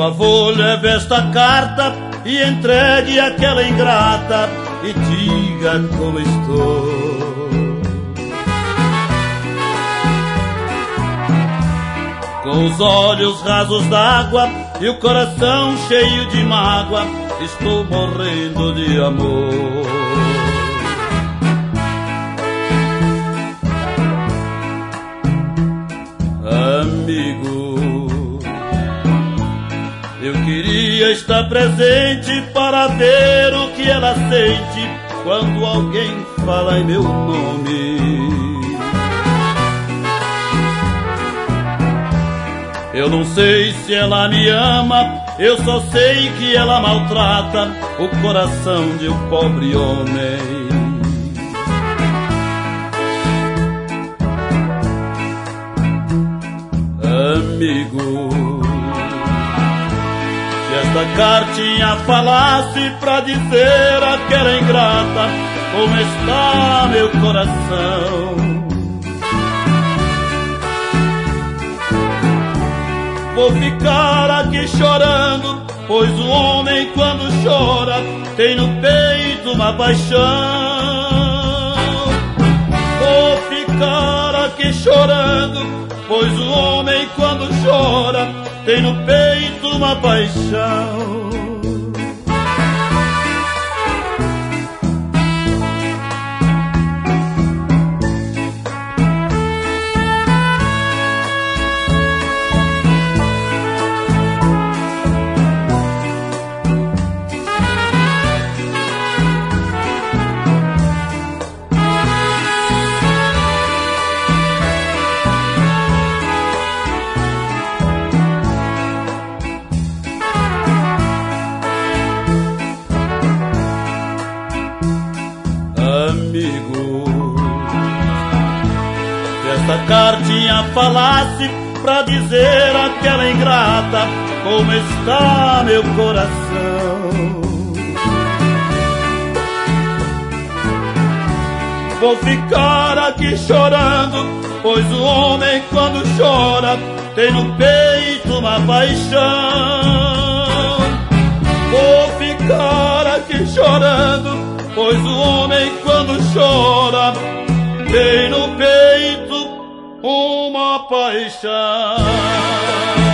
favor, leve esta carta e entregue àquela ingrata e diga como estou. Com os olhos rasos d'água e o coração cheio de mágoa, estou morrendo de amor. Amigo, eu queria estar presente para ver o que ela sente quando alguém fala em meu nome. Eu não sei se ela me ama, eu só sei que ela maltrata o coração de um pobre homem. Amigo, se esta cartinha falasse pra dizer àquela ingrata como está meu coração, vou ficar aqui chorando, pois o homem quando chora tem no peito uma paixão. Vou ficar aqui chorando, pois o homem quando chora tem no peito uma paixão. Amigo, se esta cartinha falasse pra dizer àquela ingrata como está meu coração, vou ficar aqui chorando, pois o homem quando chora tem no peito uma paixão. Vou ficar aqui chorando, pois o homem quando chora tem no peito uma paixão.